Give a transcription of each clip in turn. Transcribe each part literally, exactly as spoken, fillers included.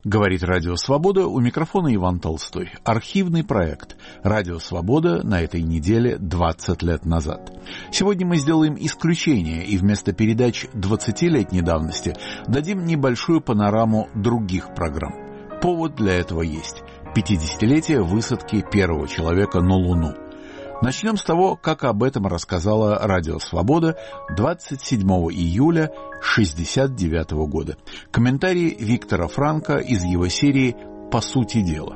Говорит Радио Свобода, у микрофона Иван Толстой. Архивный проект Радио Свобода на этой неделе двадцать лет назад. Сегодня мы сделаем исключение и вместо передач двадцатилетней давности дадим небольшую панораму других программ. Повод для этого есть. пятидесятилетие высадки первого человека на Луну. Начнем с того, как об этом рассказала Радио Свобода двадцать седьмого июля шестьдесят девятого года. Комментарий Виктора Франка из его серии «По сути дела».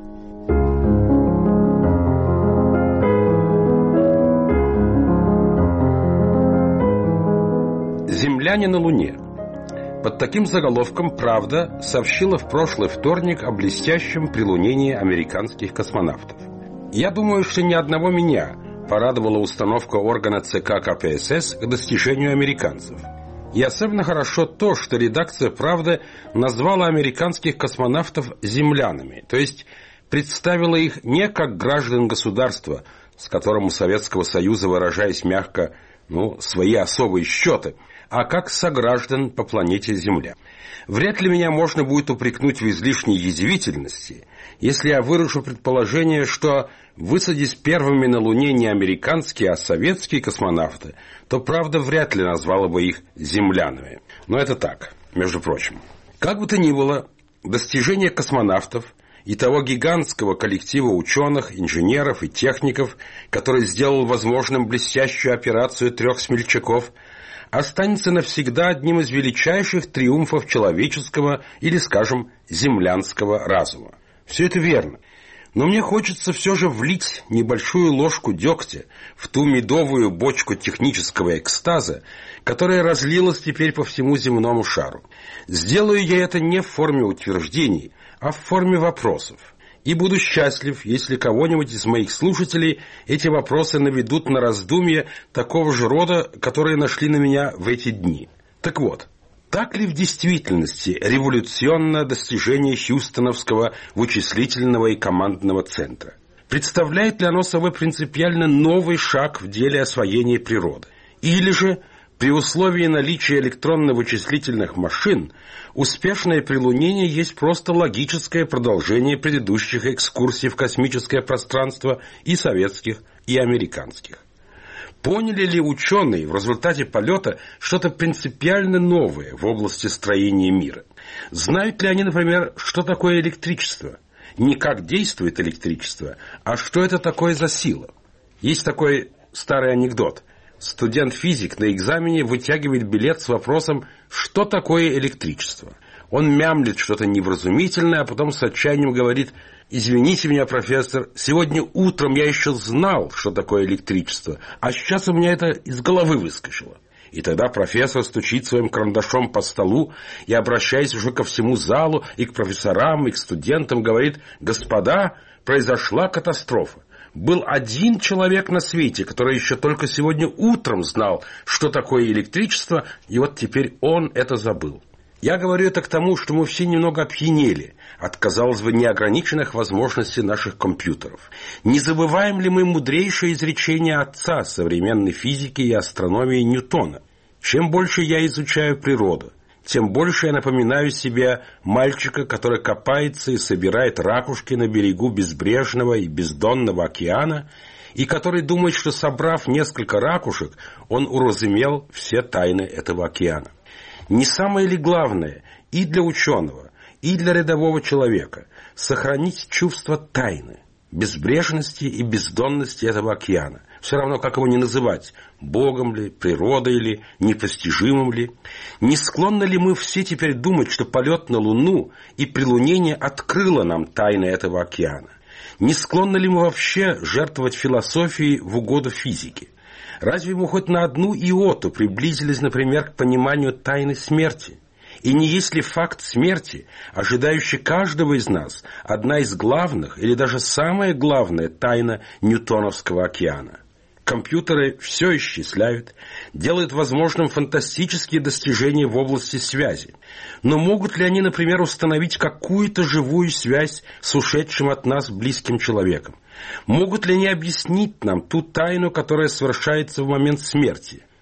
«Земляне на Луне». Под таким заголовком «Правда» сообщила в прошлый вторник о блестящем прилунении американских космонавтов. Я думаю, что ни одного меня порадовала установка органа ЦК КПСС к достижению американцев. И особенно хорошо то, что редакция «Правды» назвала американских космонавтов землянами, то есть представила их не как граждан государства, с которым у Советского Союза, выражаясь мягко, ну, свои особые счеты, а как сограждан по планете Земля. Вряд ли меня можно будет упрекнуть в излишней язвительности, если я выражу предположение, что, высадясь первыми на Луне не американские, а советские космонавты, то «Правда» вряд ли назвала бы их землянами. Но это так, между прочим. Как бы то ни было, достижения космонавтов и того гигантского коллектива ученых, инженеров и техников, который сделал возможным блестящую операцию трех смельчаков, останется навсегда одним из величайших триумфов человеческого или, скажем, землянского разума. Все это верно. Но мне хочется все же влить небольшую ложку дегтя в ту медовую бочку технического экстаза, которая разлилась теперь по всему земному шару. Сделаю я это не в форме утверждений, а в форме вопросов. И буду счастлив, если кого-нибудь из моих слушателей эти вопросы наведут на раздумья такого же рода, которые нашли на меня в эти дни. Так вот, так ли в действительности революционное достижение Хьюстоновского вычислительного и командного центра? Представляет ли оно собой принципиально новый шаг в деле освоения природы? Или же, при условии наличия электронно-вычислительных машин, успешное прилунение есть просто логическое продолжение предыдущих экскурсий в космическое пространство и советских, и американских? Поняли ли ученые в результате полета что-то принципиально новое в области строения мира? Знают ли они, например, что такое электричество? Не как действует электричество, а что это такое за сила? Есть такой старый анекдот. Студент-физик на экзамене вытягивает билет с вопросом «Что такое электричество?». Он мямлит что-то невразумительное, а потом с отчаянием говорит: «Извините меня, профессор, сегодня утром я еще знал, что такое электричество, а сейчас у меня это из головы выскочило». И тогда профессор стучит своим карандашом по столу и, обращаясь уже ко всему залу, и к профессорам, и к студентам, говорит: «Господа, произошла катастрофа. Был один человек на свете, который еще только сегодня утром знал, что такое электричество, и вот теперь он это забыл». Я говорю это к тому, что мы все немного опьянели от, казалось бы, неограниченных возможностей наших компьютеров. Не забываем ли мы мудрейшее изречение отца современной физики и астрономии Ньютона? Чем больше я изучаю природу, тем больше я напоминаю себе мальчика, который копается и собирает ракушки на берегу безбрежного и бездонного океана, и который думает, что, собрав несколько ракушек, он уразумел все тайны этого океана. Не самое ли главное и для ученого, и для рядового человека сохранить чувство тайны, безбрежности и бездонности этого океана? Все равно, как его ни называть, Богом ли, природой ли, непостижимым ли. Не склонны ли мы все теперь думать, что полет на Луну и прилунение открыло нам тайны этого океана? Не склонны ли мы вообще жертвовать философией в угоду физике? Разве мы хоть на одну иоту приблизились, например, к пониманию тайны смерти? И не есть ли факт смерти, ожидающий каждого из нас, одна из главных или даже самая главная тайна Ньютоновского океана? Компьютеры все исчисляют, делают возможным фантастические достижения в области связи. Но могут ли они, например, установить какую-то живую связь с ушедшим от нас близким человеком? Могут ли они объяснить нам ту тайну, которая совершается в момент смерти?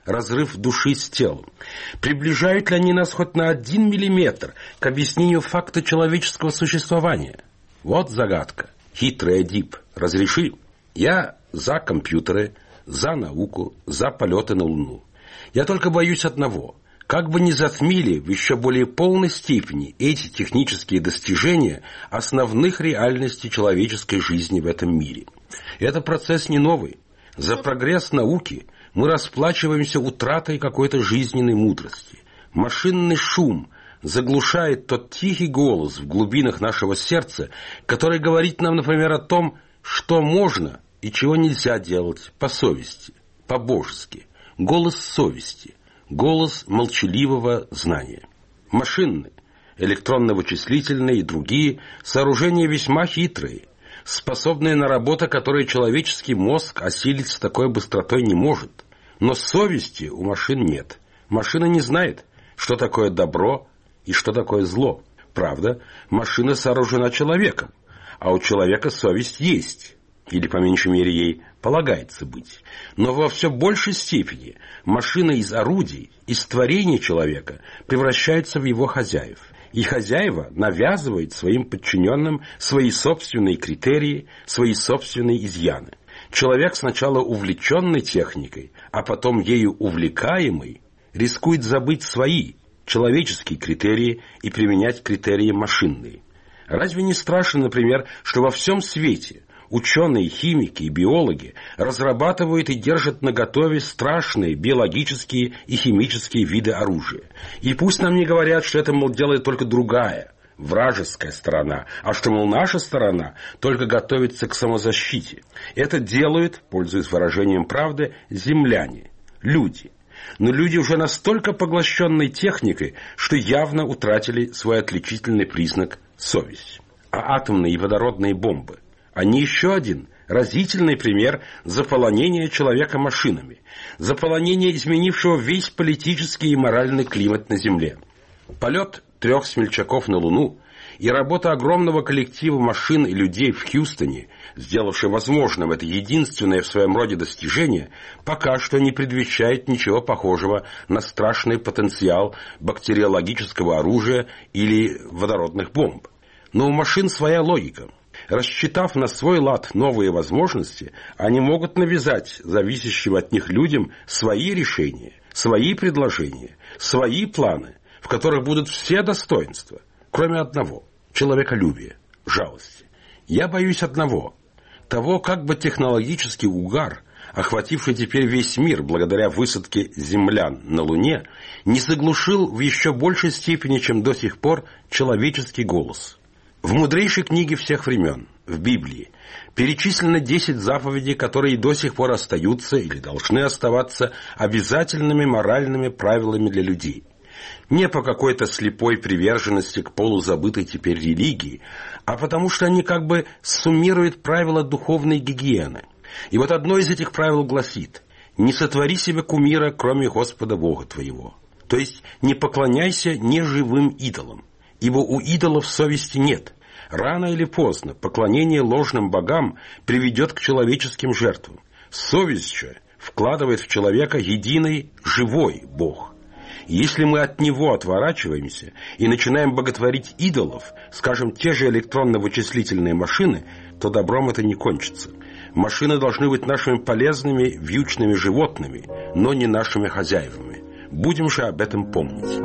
разрыв души с телом? Приближают ли они нас хоть на один миллиметр к объяснению факта человеческого существования? Вот загадка. Хитрый Эдип, разреши. Я за компьютеры, за науку, за полеты на Луну. Я только боюсь одного. Как бы ни затмили в еще более полной степени эти технические достижения основных реальностей человеческой жизни в этом мире. Это процесс не новый. За прогресс науки мы расплачиваемся утратой какой-то жизненной мудрости. Машинный шум заглушает тот тихий голос в глубинах нашего сердца, который говорит нам, например, о том, что можно и чего нельзя делать по совести, по-божески. Голос совести, голос молчаливого знания. Машинные, электронно-вычислительные и другие сооружения весьма хитрые, способные на работу, которую человеческий мозг осилить с такой быстротой не может. Но совести у машин нет. Машина не знает, что такое добро и что такое зло. Правда, машина сооружена человеком, а у человека совесть есть, или по меньшей мере ей полагается быть. Но во все большей степени машина из орудий, из творений человека превращается в его хозяев. И хозяева навязывают своим подчиненным свои собственные критерии, свои собственные изъяны. Человек, сначала увлеченный техникой, а потом ею увлекаемый, рискует забыть свои человеческие критерии и применять критерии машинные. Разве не страшно, например, что во всем свете ученые, химики и биологи разрабатывают и держат наготове страшные биологические и химические виды оружия? И пусть нам не говорят, что это, мол, делает только другая, вражеская сторона, а что, мол, наша сторона только готовится к самозащите. Это делают, пользуясь выражением правды, земляне, люди. Но люди уже настолько поглощенные техникой, что явно утратили свой отличительный признак – совесть. А атомные и водородные бомбы – они еще один разительный пример заполонения человека машинами, заполонения, изменившего весь политический и моральный климат на Земле. Полет трех смельчаков на Луну и работа огромного коллектива машин и людей в Хьюстоне, сделавшей возможным это единственное в своем роде достижение, пока что не предвещает ничего похожего на страшный потенциал бактериологического оружия или водородных бомб. Но у машин своя логика. Рассчитав на свой лад новые возможности, они могут навязать зависящим от них людям свои решения, свои предложения, свои планы, в которых будут все достоинства, кроме одного – человеколюбия, жалости. Я боюсь одного – того, как бы технологический угар, охвативший теперь весь мир благодаря высадке землян на Луне, не заглушил в еще большей степени, чем до сих пор, человеческий голос. В мудрейшей книге всех времен, в Библии, перечислено десять заповедей, которые до сих пор остаются или должны оставаться обязательными моральными правилами для людей. Не по какой-то слепой приверженности к полузабытой теперь религии, а потому что они как бы суммируют правила духовной гигиены. И вот одно из этих правил гласит: «Не сотвори себе кумира, кроме Господа Бога твоего». То есть не поклоняйся неживым идолам. Ибо у идолов совести нет. Рано или поздно поклонение ложным богам приведет к человеческим жертвам. Совесть же вкладывает в человека единый живой Бог. Если мы от него отворачиваемся и начинаем боготворить идолов, скажем, те же электронно-вычислительные машины, то добром это не кончится. Машины должны быть нашими полезными вьючными животными, но не нашими хозяевами. Будем же об этом помнить.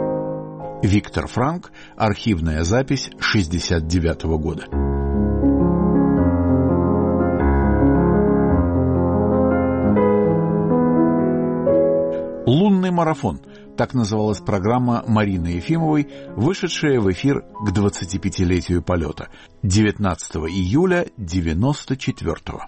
Виктор Франк. Архивная запись шестьдесят девятого года. «Лунный марафон» — так называлась программа Марины Ефимовой, вышедшая в эфир к двадцатипятилетию полета девятнадцатого июля девяносто четвёртого.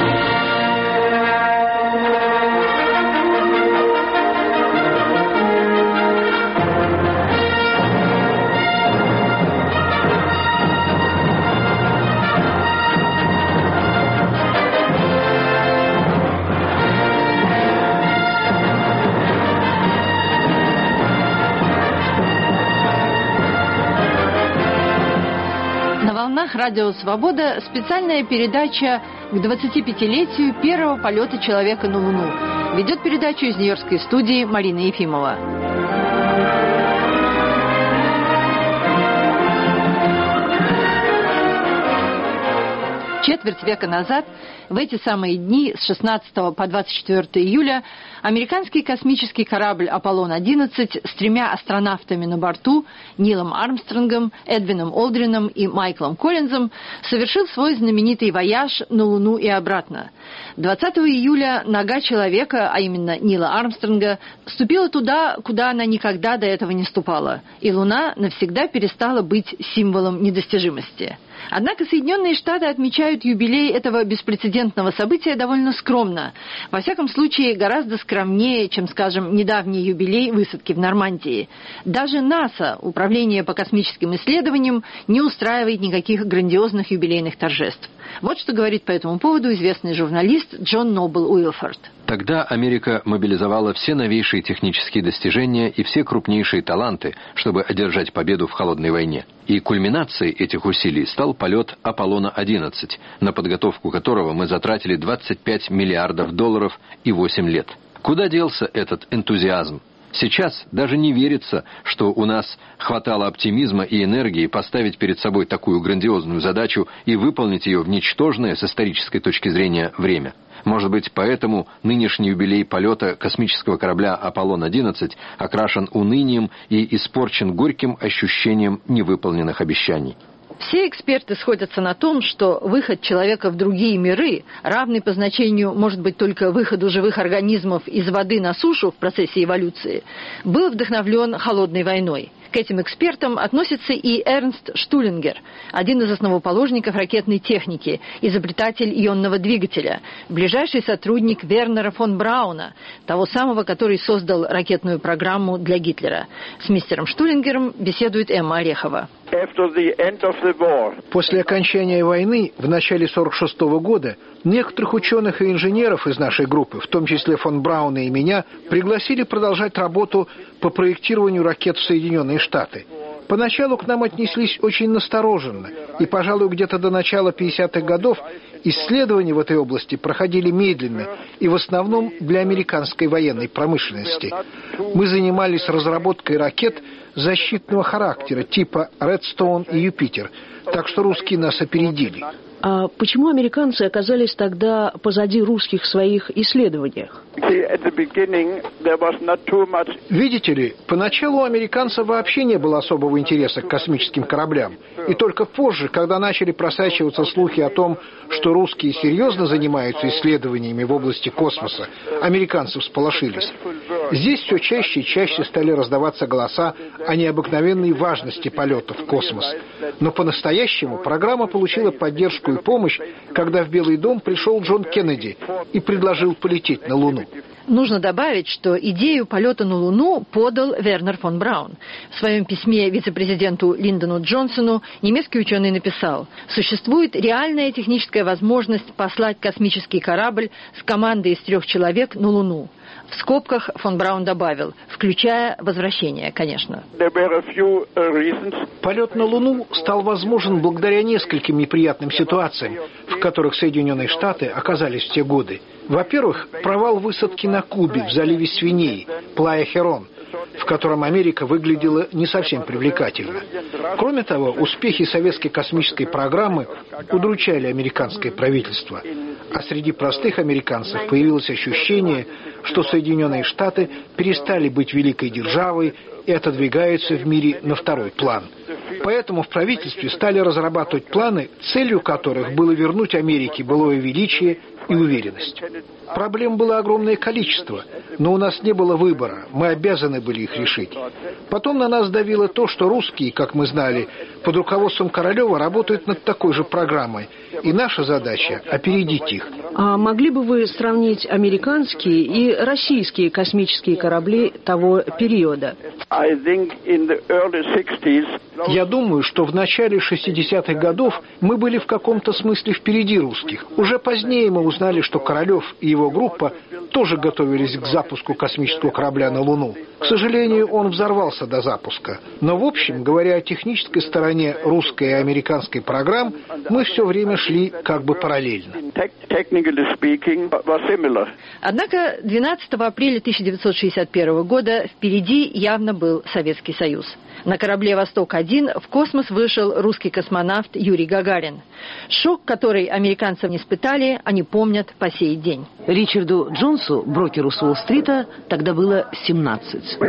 Радио «Свобода» специальная передача к двадцатипятилетию первого полета человека на Луну. Ведет передачу из нью-йоркской студии Марина Ефимова. Четверть века назад, в эти самые дни, с шестнадцатого по двадцать четвёртое июля, американский космический корабль «Аполлон одиннадцать» с тремя астронавтами на борту, Нилом Армстронгом, Эдвином Олдрином и Майклом Коллинзом, совершил свой знаменитый вояж на Луну и обратно. двадцатого июля нога человека, а именно Нила Армстронга, ступила туда, куда она никогда до этого не ступала, и Луна навсегда перестала быть символом недостижимости. Однако Соединенные Штаты отмечают юбилей этого беспрецедентного события довольно скромно. Во всяком случае, гораздо скромнее, чем, скажем, недавний юбилей высадки в Нормандии. Даже НАСА, Управление по космическим исследованиям, не устраивает никаких грандиозных юбилейных торжеств. Вот что говорит по этому поводу известный журналист Джон Нобл Уилфорд. Тогда Америка мобилизовала все новейшие технические достижения и все крупнейшие таланты, чтобы одержать победу в холодной войне. И кульминацией этих усилий стал полет Аполлона одиннадцать, на подготовку которого мы затратили двадцать пять миллиардов долларов и восемь лет. Куда делся этот энтузиазм? Сейчас даже не верится, что у нас хватало оптимизма и энергии поставить перед собой такую грандиозную задачу и выполнить ее в ничтожное с исторической точки зрения время. Может быть, поэтому нынешний юбилей полета космического корабля «Аполлон одиннадцать» окрашен унынием и испорчен горьким ощущением невыполненных обещаний. Все эксперты сходятся на том, что выход человека в другие миры, равный по значению, может быть, только выходу живых организмов из воды на сушу в процессе эволюции, был вдохновлен холодной войной. К этим экспертам относится и Эрнст Штулингер, один из основоположников ракетной техники, изобретатель ионного двигателя, ближайший сотрудник Вернера фон Брауна, того самого, который создал ракетную программу для Гитлера. С мистером Штулингером беседует Эмма Орехова. После окончания войны в начале сорок шестого года некоторых ученых и инженеров из нашей группы, в том числе фон Брауна и меня, пригласили продолжать работу по проектированию ракет в Соединенные Штаты. Поначалу к нам отнеслись очень настороженно, и, пожалуй, где-то до начала пятидесятых годов исследования в этой области проходили медленно и в основном для американской военной промышленности. Мы занимались разработкой ракет защитного характера типа «Редстоун» и «Юпитер», так что русские нас опередили. А почему американцы оказались тогда позади русских в своих исследованиях? Видите ли, поначалу у американцев вообще не было особого интереса к космическим кораблям. И только позже, когда начали просачиваться слухи о том, что русские серьезно занимаются исследованиями в области космоса, американцы всполошились. Здесь все чаще и чаще стали раздаваться голоса о необыкновенной важности полетов в космос. Но по-настоящему программа получила поддержку и помощь, когда в Белый дом пришел Джон Кеннеди и предложил полететь на Луну. Нужно добавить, что идею полета на Луну подал Вернер фон Браун. В своем письме вице-президенту Линдону Джонсону немецкий ученый написал: «Существует реальная техническая возможность послать космический корабль с командой из трех человек на Луну». В скобках фон Браун добавил, включая возвращение, конечно. Полет на Луну стал возможен благодаря нескольким неприятным ситуациям, в которых Соединенные Штаты оказались в те годы. Во-первых, провал высадки на Кубе в заливе Свиней, Плая-Херон, в котором Америка выглядела не совсем привлекательно. Кроме того, успехи советской космической программы удручали американское правительство. А среди простых американцев появилось ощущение, что Соединенные Штаты перестали быть великой державой и отодвигаются в мире на второй план. Поэтому в правительстве стали разрабатывать планы, целью которых было вернуть Америке былое величие и уверенность. Проблем было огромное количество, но у нас не было выбора, мы обязаны были их решить. Потом на нас давило то, что русские, как мы знали, под руководством Королева работают над такой же программой, и наша задача – опередить их. А могли бы вы сравнить американские и российские космические корабли того периода? Я думаю, что в начале шестидесятых годов мы были в каком-то смысле впереди русских. Уже позднее мы узнали, что Королев и его группа тоже готовились к запуску космического корабля на Луну. К сожалению, он взорвался до запуска. Но в общем, говоря о технической стороне русской и американской программ, мы все время шли как бы параллельно. Однако двенадцатого апреля тысяча девятьсот шестьдесят первого года впереди явно был Советский Союз. На корабле «Восток-один» в космос вышел русский космонавт Юрий Гагарин. Шок, который американцы не испытали, они помнят по сей день. Ричарду Джонсу, брокеру с Уолл-стрита, тогда было семнадцать.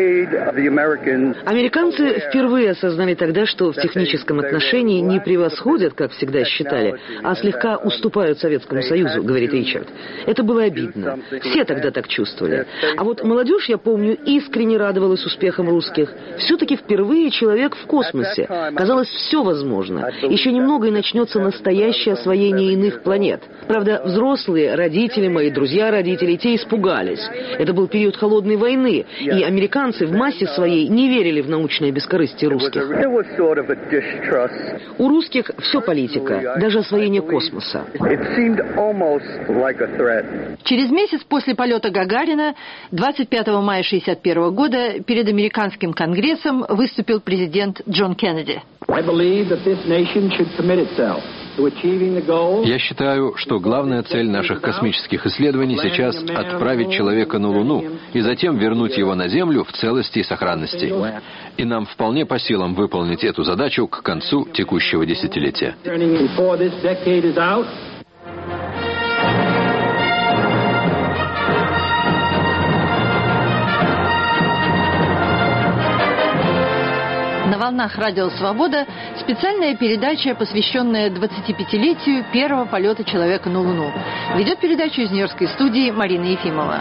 Американцы впервые осознали тогда, что в техническом отношении не превосходят, как всегда считали, а слегка уступают Советскому Союзу, говорит Ричард. Это было обидно. Все тогда так чувствовали. А вот молодежь, я помню, искренне радовалась успехам русских. Все-таки впервые человек в космосе. Казалось, все возможно. Еще немного и начнется настоящее освоение иных планет. Правда, взрослые, родители, мои друзья родители, те испугались. Это был период холодной войны, и американцы в массе своей не верили в научное бескорыстие русских. У русских все политика, даже освоение космоса. Через месяц после полета Гагарина, двадцать пятого мая тысяча девятьсот шестьдесят первого года, перед американским конгрессом выступил президент Джон Кеннеди. Я считаю, что главная цель наших космических исследований сейчас — отправить человека на Луну и затем вернуть его на Землю в целости и сохранности. И нам вполне по силам выполнить эту задачу к концу текущего десятилетия. На волнах Радио Свобода специальная передача, посвященная двадцатипятилетию первого полета человека на Луну. Ведет передачу из Нью-Йоркской студии Марина Ефимова.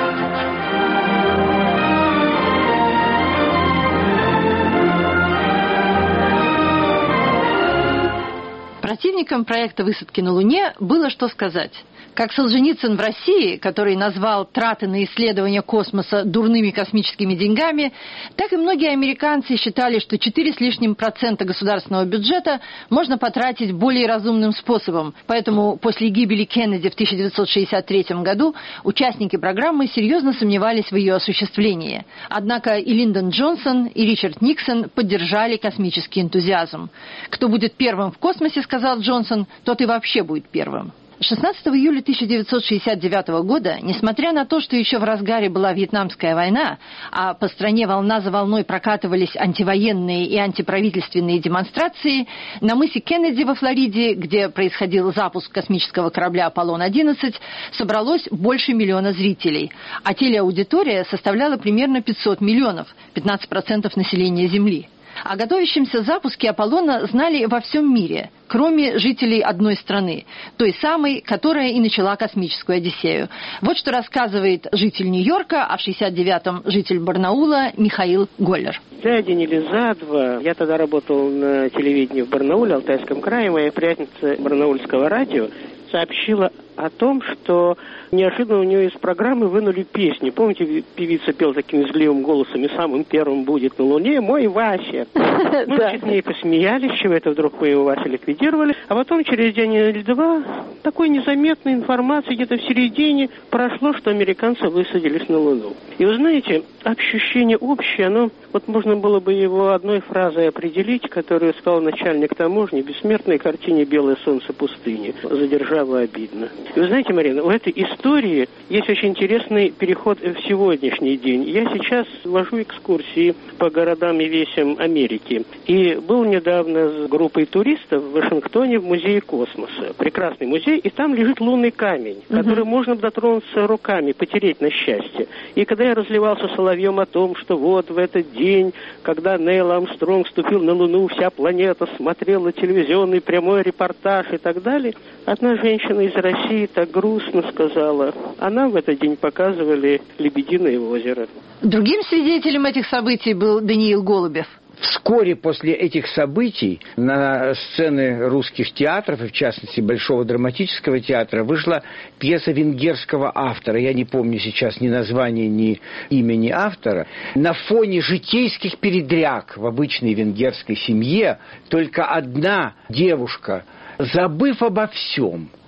Противникам проекта высадки на Луне было что сказать. Как Солженицын в России, который назвал траты на исследование космоса дурными космическими деньгами, так и многие американцы считали, что четыре с лишним процента государственного бюджета можно потратить более разумным способом. Поэтому после гибели Кеннеди в тысяча девятьсот шестьдесят третьем году участники программы серьезно сомневались в ее осуществлении. Однако и Линдон Джонсон, и Ричард Никсон поддержали космический энтузиазм. «Кто будет первым в космосе, — сказал Джонсон, — тот и вообще будет первым». шестнадцатого июля тысяча девятьсот шестьдесят девятого года, несмотря на то, что еще в разгаре была Вьетнамская война, а по стране волна за волной прокатывались антивоенные и антиправительственные демонстрации, на мысе Кеннеди во Флориде, где происходил запуск космического корабля «Аполлон одиннадцать», собралось больше миллиона зрителей, а телеаудитория составляла примерно пятьсот миллионов, пятнадцать процентов населения Земли. О готовящемся запуске «Аполлона» знали во всем мире, кроме жителей одной страны, той самой, которая и начала космическую Одиссею. Вот что рассказывает житель Нью-Йорка, а в шестьдесят девятом житель Барнаула Михаил Голлер. За день или за два, я тогда работал на телевидении в Барнауле, Алтайском крае, моя приятница барнаульского радио сообщила о том, что неожиданно у нее из программы вынули песню. Помните, певица пела таким визгливым голосом: «И самым первым будет на Луне мой Вася». Мы с ней посмеялись, чего это вдруг мы его Вася ликвидировали. А потом через день или два такой незаметной информации где-то в середине прошло, что американцы высадились на Луну. И вы знаете, ощущение общее, оно, вот можно было бы его одной фразой определить, которую сказал начальник таможни в бессмертной картине «Белое солнце пустыни». Задержава обидно. И вы знаете, Марина, у этой истории есть очень интересный переход в сегодняшний день. Я сейчас вожу экскурсии по городам и весям Америки. И был недавно с группой туристов в Вашингтоне в музее космоса. Прекрасный музей, и там лежит лунный камень, uh-huh. который можно дотронуться руками, потереть на счастье. И когда я разливался соловьем о том, что вот в этот день, когда Нейл Армстронг вступил на Луну, вся планета смотрела телевизионный прямой репортаж и так далее, одна женщина из России так грустно сказала: а нам в этот день показывали Лебединое озеро. Другим свидетелем этих событий был Даниил Голубев. Вскоре после этих событий на сцены русских театров, и в частности Большого драматического театра, вышла пьеса венгерского автора. Я не помню сейчас ни названия, ни имени автора. На фоне житейских передряг в обычной венгерской семье только одна девушка, забыв обо всем,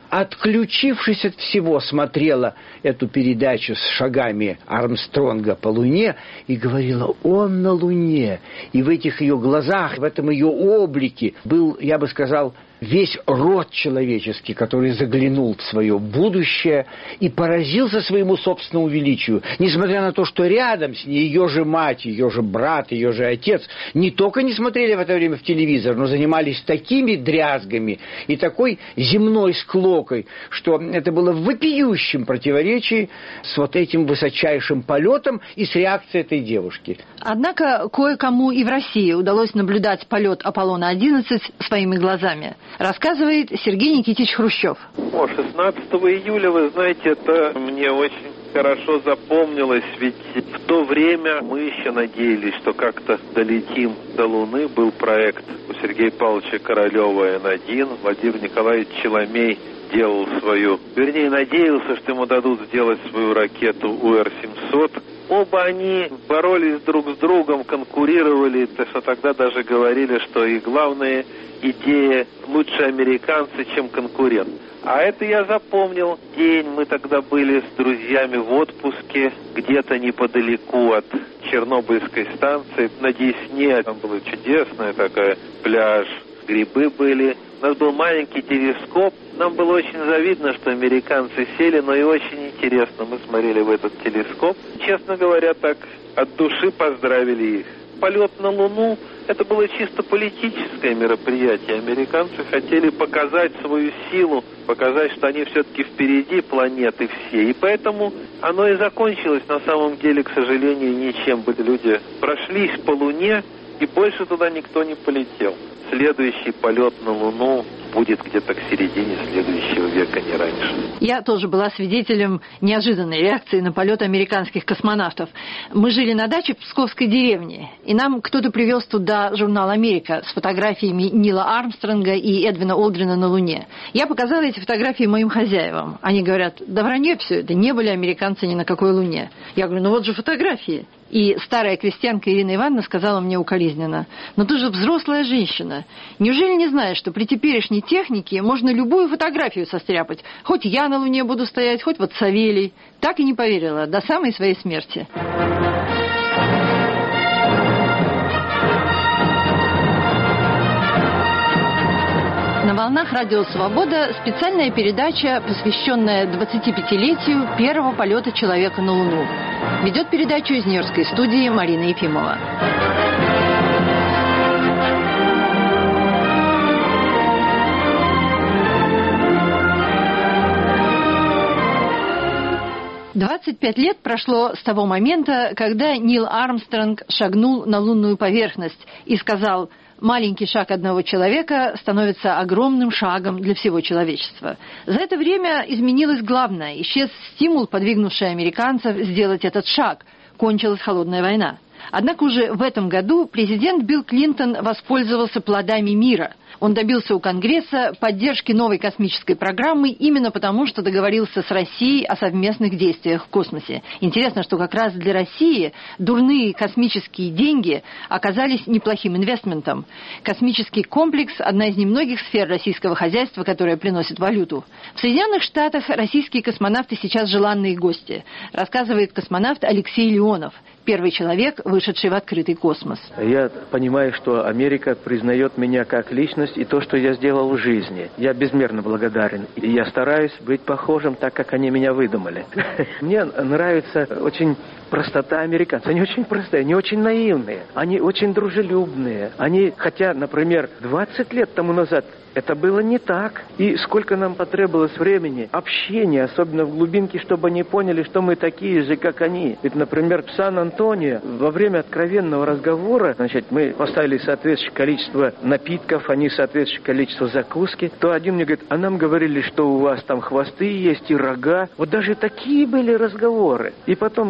отключившись от всего, смотрела эту передачу с шагами Армстронга по Луне и говорила: он на Луне. И в этих ее глазах, в этом ее облике был, я бы сказал, весь род человеческий, который заглянул в свое будущее и поразился своему собственному величию. Несмотря на то, что рядом с ней ее же мать, ее же брат, ее же отец не только не смотрели в это время в телевизор, но занимались такими дрязгами и такой земной склокой, что это было в вопиющем противоречии с вот этим высочайшим полетом и с реакцией этой девушки. Однако кое-кому и в России удалось наблюдать полет Аполлона одиннадцать своими глазами. Рассказывает Сергей Никитич Хрущев. О, шестнадцатого июля, вы знаете, это мне очень хорошо запомнилось, ведь в то время мы еще надеялись, что как-то долетим до Луны. Был проект у Сергея Павловича Королева Эн один, Владимир Николаевич Челомей делал свою, вернее, надеялся, что ему дадут сделать свою ракету У Эр семьсот. Оба они боролись друг с другом, конкурировали, так что тогда даже говорили, что и главная идея лучше американцы, чем конкурент. А это я запомнил день, мы тогда были с друзьями в отпуске, где-то неподалеку от Чернобыльской станции, на Десне, там была чудесная такая пляж, грибы были. У нас был маленький телескоп, нам было очень завидно, что американцы сели, но и очень интересно, мы смотрели в этот телескоп. Честно говоря, так от души поздравили их. Полет на Луну – это было чисто политическое мероприятие. Американцы хотели показать свою силу, показать, что они все-таки впереди планеты все. И поэтому оно и закончилось на самом деле, к сожалению, ничем. Люди прошлись по Луне, и больше туда никто не полетел. Следующий полет на Луну будет где-то к середине следующего века, не раньше. Я тоже была свидетелем неожиданной реакции на полет американских космонавтов. Мы жили на даче в Псковской деревне, и нам кто-то привез туда журнал «Америка» с фотографиями Нила Армстронга и Эдвина Олдрина на Луне. Я показала эти фотографии моим хозяевам. Они говорят: да вранье все это, не были американцы ни на какой Луне. Я говорю: ну вот же фотографии. И старая крестьянка Ирина Ивановна сказала мне укоризненно: но ты же взрослая женщина. Неужели не знаешь, что при теперешней технике можно любую фотографию состряпать? Хоть я на Луне буду стоять, хоть вот Савелий. Так и не поверила до самой своей смерти. На волнах Радио Свобода специальная передача, посвященная двадцатипятилетию первого полета человека на Луну. Ведет передачу из Нью-Йоркской студии Марина Ефимова. двадцать пять лет прошло с того момента, когда Нил Армстронг шагнул на лунную поверхность и сказал: маленький шаг одного человека становится огромным шагом для всего человечества. За это время изменилось главное. Исчез стимул, подвигнувший американцев сделать этот шаг. Кончилась холодная война. Однако уже в этом году президент Билл Клинтон воспользовался плодами мира. Он добился у Конгресса поддержки новой космической программы именно потому, что договорился с Россией о совместных действиях в космосе. Интересно, что как раз для России дурные космические деньги оказались неплохим инвестментом. Космический комплекс – одна из немногих сфер российского хозяйства, которая приносит валюту. В Соединенных Штатах российские космонавты сейчас желанные гости, рассказывает космонавт Алексей Леонов, первый человек, вышедший в открытый космос. Я понимаю, что Америка признает меня как личность и то, что я сделал в жизни. Я безмерно благодарен. И я стараюсь быть похожим так, как они меня выдумали. Мне нравится очень простота американцев. Они очень простые, они очень наивные, они очень дружелюбные. Они, хотя, например, двадцать лет тому назад это было не так. И сколько нам потребовалось времени, общения, особенно в глубинке, чтобы они поняли, что мы такие же, как они. Ведь, например, в Сан-Антонио во время откровенного разговора, значит, мы поставили соответствующее количество напитков, они соответствующее количество закуски, то один мне говорит: а нам говорили, что у вас там хвосты есть и рога. Вот даже такие были разговоры. И потом, когда мы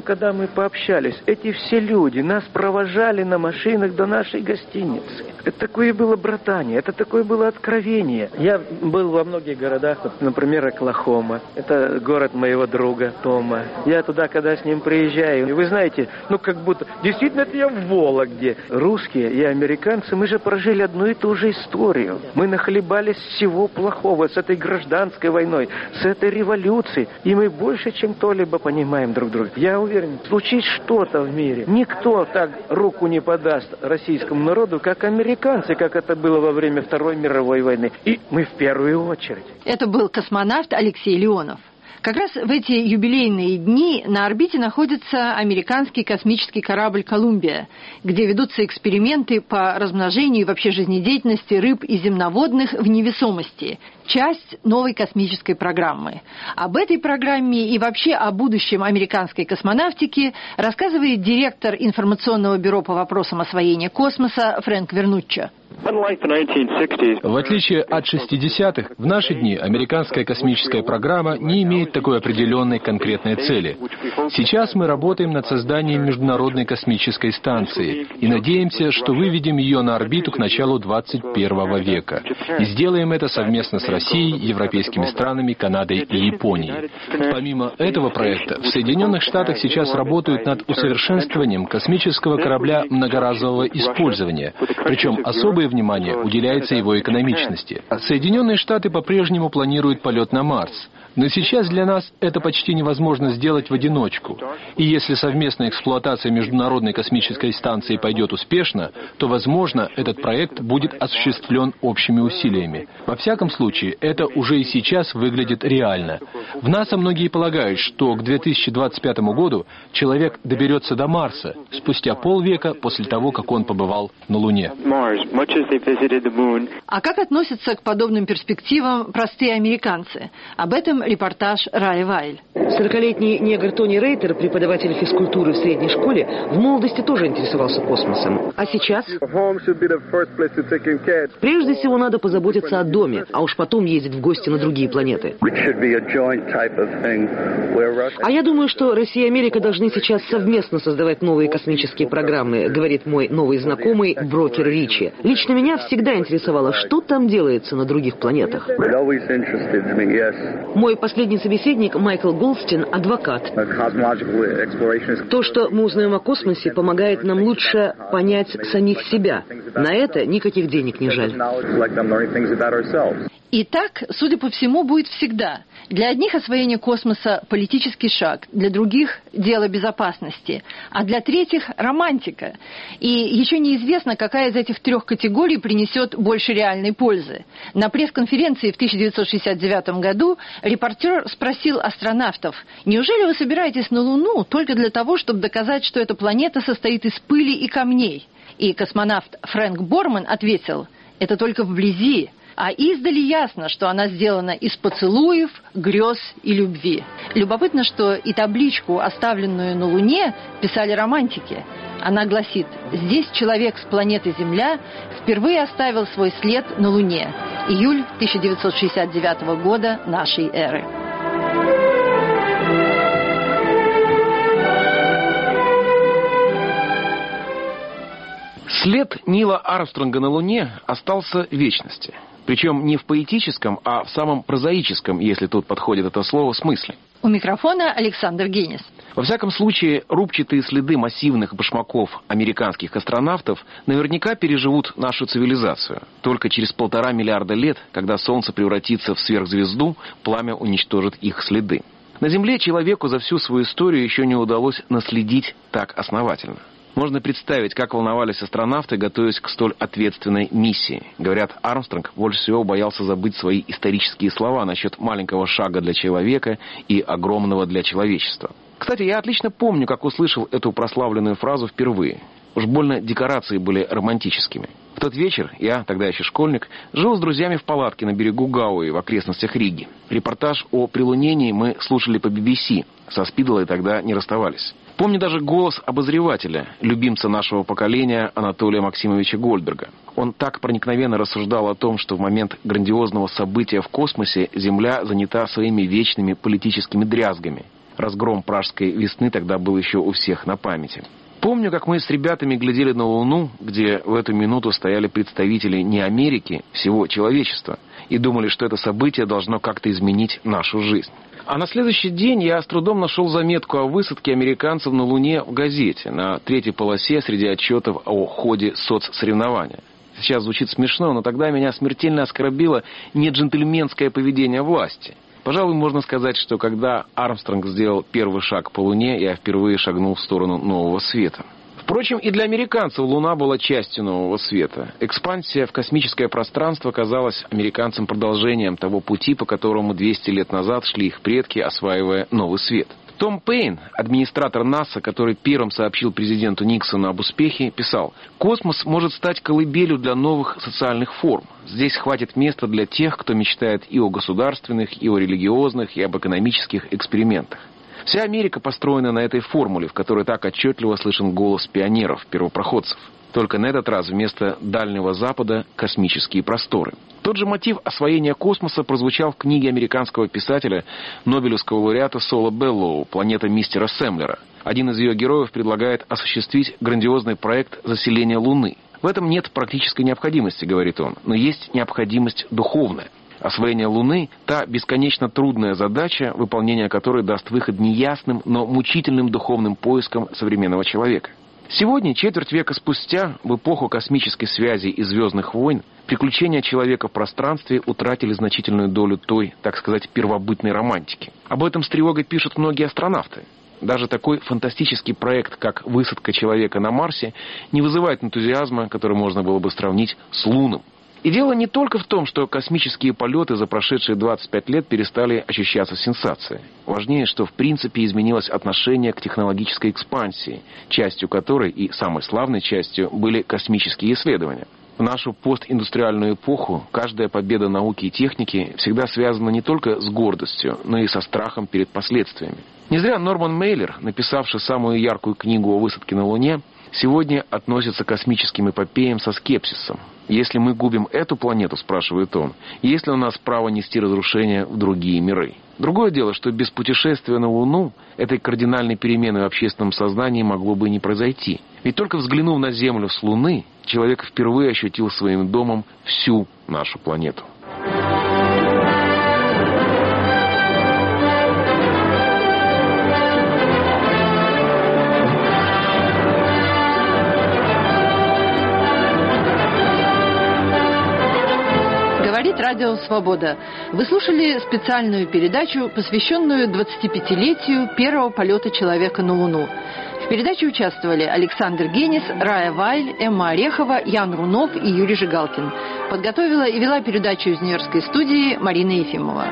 пообщались. Эти все люди нас провожали на машинах до нашей гостиницы. Это такое было братание, это такое было откровение. Я был во многих городах, вот, например, Оклахома. Это город моего друга Тома. Я туда, когда с ним приезжаю, и вы знаете, ну как будто, действительно, это я в Вологде. Русские и американцы, мы же прожили одну и ту же историю. Мы нахлебались всего плохого с этой гражданской войной, с этой революцией. И мы больше, чем кто-либо понимаем друг друга. Я уверен, случись что-то в мире, никто так руку не подаст российскому народу, как американцы, как это было во время Второй мировой войны. И мы в первую очередь. Это был космонавт Алексей Леонов. Как раз в эти юбилейные дни на орбите находится американский космический корабль «Колумбия», где ведутся эксперименты по размножению и вообще жизнедеятельности рыб и земноводных в невесомости. Часть новой космической программы. Об этой программе и вообще о будущем американской космонавтики рассказывает директор информационного бюро по вопросам освоения космоса Фрэнк Вернуччо. В отличие от шестидесятых, в наши дни американская космическая программа не имеет такой определенной конкретной цели. Сейчас мы работаем над созданием Международной космической станции и надеемся, что выведем ее на орбиту к началу двадцать первого века. И сделаем это совместно с Россией, европейскими странами, Канадой и Японией. Помимо этого проекта, в Соединенных Штатах сейчас работают над усовершенствованием космического корабля многоразового использования, причем особое внимание уделяется его экономичности. Соединенные Штаты по-прежнему планируют полет на Марс. Но сейчас для нас это почти невозможно сделать в одиночку. И если совместная эксплуатация Международной космической станции пойдет успешно, то, возможно, этот проект будет осуществлен общими усилиями. Во всяком случае, это уже и сейчас выглядит реально. В НАСА многие полагают, что к две тысячи двадцать пятому году человек доберется до Марса спустя полвека после того, как он побывал на Луне. А как относятся к подобным перспективам простые американцы? Об этом репортаж Раи Вайль. сорокалетний негр Тони Рейтер, преподаватель физкультуры в средней школе, в молодости тоже интересовался космосом. А сейчас? Прежде всего надо позаботиться о доме, а уж потом ездить в гости на другие планеты. А я думаю, что Россия и Америка должны сейчас совместно создавать новые космические программы, говорит мой новый знакомый брокер Ричи. Лично меня всегда интересовало, что там делается на других планетах. Мой последний собеседник Майкл Голстин – адвокат. То, что мы узнаем о космосе, помогает нам лучше понять самих себя. На это никаких денег не жаль. И так, судя по всему, будет всегда. Для одних освоение космоса – политический шаг, для других – дело безопасности, а для третьих – романтика. И еще неизвестно, какая из этих трех категорий принесет больше реальной пользы. На пресс-конференции в тысяча девятьсот шестьдесят девятом году репортер спросил астронавтов: «Неужели вы собираетесь на Луну только для того, чтобы доказать, что эта планета состоит из пыли и камней?» И космонавт Фрэнк Борман ответил: «Это только вблизи. А издали ясно, что она сделана из поцелуев, грез и любви». Любопытно, что и табличку, оставленную на Луне, писали романтики. Она гласит: «Здесь человек с планеты Земля впервые оставил свой след на Луне. Июль тысяча девятьсот шестьдесят девятого года нашей эры». След Нила Армстронга на Луне остался в вечности. Причем не в поэтическом, а в самом прозаическом, если тут подходит это слово, смысле. У микрофона Александр Генис. Во всяком случае, рубчатые следы массивных башмаков американских астронавтов наверняка переживут нашу цивилизацию. Только через полтора миллиарда лет, когда Солнце превратится в сверхзвезду, пламя уничтожит их следы. На Земле человеку за всю свою историю еще не удалось наследить так основательно. Можно представить, как волновались астронавты, готовясь к столь ответственной миссии. Говорят, Армстронг больше всего боялся забыть свои исторические слова насчет маленького шага для человека и огромного для человечества. Кстати, я отлично помню, как услышал эту прославленную фразу впервые. Уж больно декорации были романтическими. В тот вечер я, тогда еще школьник, жил с друзьями в палатке на берегу Гауи в окрестностях Риги. Репортаж о прилунении мы слушали по би би си. Со Спидлой тогда не расставались. Помню даже голос обозревателя, любимца нашего поколения Анатолия Максимовича Гольдберга. Он так проникновенно рассуждал о том, что в момент грандиозного события в космосе Земля занята своими вечными политическими дрязгами. разгром Пражской весны тогда был еще у всех на памяти. Помню, как мы с ребятами глядели на Луну, где в эту минуту стояли представители не Америки, всего человечества, и думали, что это событие должно как-то изменить нашу жизнь. А на следующий день я с трудом нашел заметку о высадке американцев на Луне в газете, на третьей полосе среди отчетов о ходе соцсоревнования. Сейчас звучит смешно, но тогда меня смертельно оскорбило не джентльменское поведение власти. Пожалуй, можно сказать, что когда Армстронг сделал первый шаг по Луне, я впервые шагнул в сторону нового света. Впрочем, и для американцев Луна была частью нового света. Экспансия в космическое пространство казалась американцам продолжением того пути, по которому двести лет назад шли их предки, осваивая новый свет. Том Пейн, администратор НАСА, который первым сообщил президенту Никсону об успехе, писал: «Космос может стать колыбелью для новых социальных форм. Здесь хватит места для тех, кто мечтает и о государственных, и о религиозных, и об экономических экспериментах». Вся Америка построена на этой формуле, в которой так отчетливо слышен голос пионеров, первопроходцев. Только на этот раз вместо Дальнего Запада – космические просторы. Тот же мотив освоения космоса прозвучал в книге американского писателя, нобелевского лауреата Соло Беллоу «Планета мистера Сэмлера». Один из ее героев предлагает осуществить грандиозный проект заселения Луны. В этом нет практической необходимости, говорит он, но есть необходимость духовная. Освоение Луны – та бесконечно трудная задача, выполнение которой даст выход неясным, но мучительным духовным поискам современного человека. Сегодня, четверть века спустя, в эпоху космической связи и звездных войн, приключения человека в пространстве утратили значительную долю той, так сказать, первобытной романтики. Об этом с тревогой пишут многие астронавты. Даже такой фантастический проект, как высадка человека на Марсе, не вызывает энтузиазма, который можно было бы сравнить с лунным. И дело не только в том, что космические полеты за прошедшие двадцать пять лет перестали ощущаться сенсацией. Важнее, что в принципе изменилось отношение к технологической экспансии, частью которой и самой славной частью были космические исследования. В нашу постиндустриальную эпоху каждая победа науки и техники всегда связана не только с гордостью, но и со страхом перед последствиями. Не зря Норман Мейлер, написавший самую яркую книгу о высадке на Луне, сегодня относится к космическим эпопеям со скепсисом. Если мы губим эту планету, спрашивает он, есть ли у нас право нести разрушение в другие миры? Другое дело, что без путешествия на Луну этой кардинальной перемены в общественном сознании могло бы не произойти. Ведь только взглянув на Землю с Луны, человек впервые ощутил своим домом всю нашу планету. Радио «Свобода». Вы слушали специальную передачу, посвященную двадцатипятилетию первого полета человека на Луну. В передаче участвовали Александр Генис, Рая Вайль, Эмма Орехова, Ян Рунов и Юрий Жигалкин. Подготовила и вела передачу из Нью-Йоркской студии Марина Ефимова.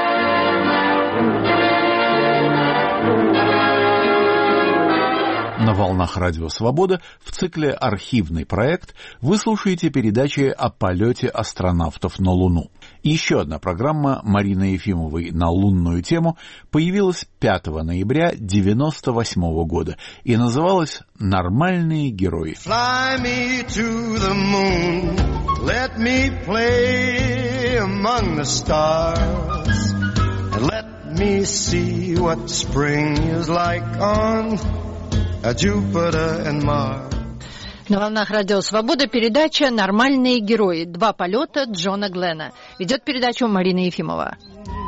На волнах Радио Свобода в цикле «Архивный проект» вы слушаете передачи о полете астронавтов на Луну. Еще одна программа Марины Ефимовой на лунную тему появилась пятого ноября девяносто восьмого года и называлась «Нормальные герои». Fly me to the moon, let me play among the stars, and let me see what spring is like on Jupiter and Mars. На волнах Радио Свобода передача «Нормальные герои». Два полета Джона Глена. Ведет передачу Марина Ефимова.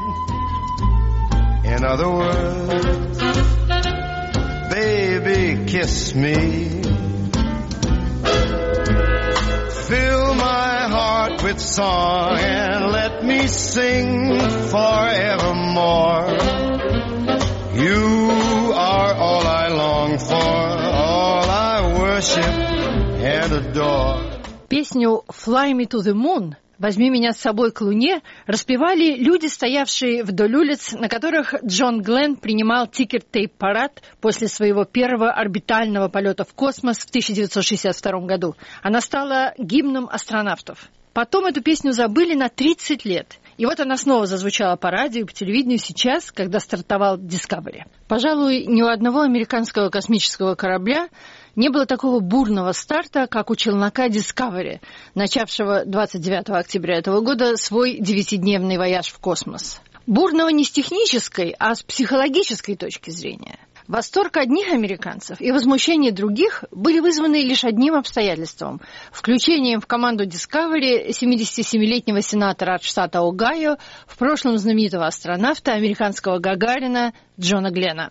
In other words, baby, kiss me. Fill my heart with song and let me sing forevermore. You are all I long for, all I worship. Песню «Fly me to the moon» «Возьми меня с собой к Луне» распевали люди, стоявшие вдоль улиц, на которых Джон Гленн принимал тикер-тейп-парад после своего первого орбитального полета в космос в тысяча девятьсот шестьдесят втором году. Она стала гимном астронавтов. Потом эту песню забыли на тридцать лет. И вот она снова зазвучала по радио и по телевидению сейчас, когда стартовал Discovery. Пожалуй, ни у одного американского космического корабля не было такого бурного старта, как у челнока Discovery, начавшего двадцать девятого октября этого года свой девятидневный вояж в космос. Бурного не с технической, а с психологической точки зрения. Восторг одних американцев и возмущение других были вызваны лишь одним обстоятельством – включением в команду Discovery семидесятисемилетнего сенатора от штата Огайо, в прошлом знаменитого астронавта американского Гагарина Джона Гленна.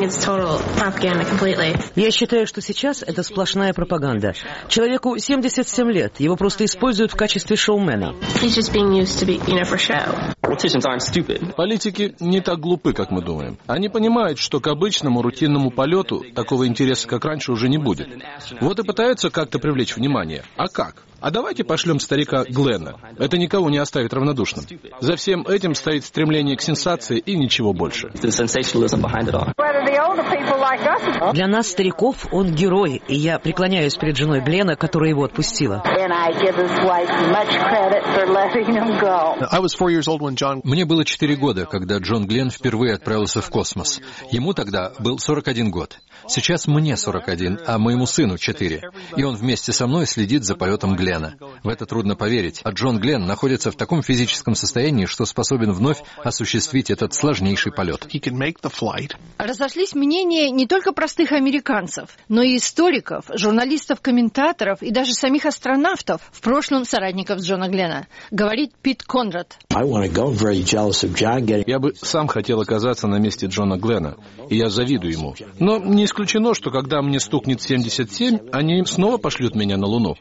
Я считаю, что сейчас это сплошная пропаганда. Человеку семьдесят семь лет, его просто используют в качестве шоумена. Политики не так глупы, как мы думаем. Они понимают, что к обычному рутинному полету такого интереса, как раньше, уже не будет. Вот и пытаются как-то привлечь внимание. А как? А давайте пошлем старика Гленна. Это никого не оставит равнодушным. За всем этим стоит стремление к сенсации и ничего больше. Для нас, стариков, он герой, и я преклоняюсь перед женой Гленна, которая его отпустила. Мне было четыре года, когда Джон Гленн впервые отправился в космос. Ему тогда был сорок один год. Сейчас мне сорок один, а моему сыну четыре. И он вместе со мной следит за полетом Гленна. В это трудно поверить. А Джон Гленн находится в таком физическом состоянии, что способен вновь осуществить этот сложнейший полет. Разошлись мнения не только простых американцев, но и историков, журналистов-комментаторов и даже самих астронавтов, в прошлом соратников Джона Гленна, говорит Пит Конрад. Я бы сам хотел оказаться на месте Джона Гленна, и я завидую ему. Но не исключено, что когда мне стукнет семьдесят семь, они снова пошлют меня на Луну.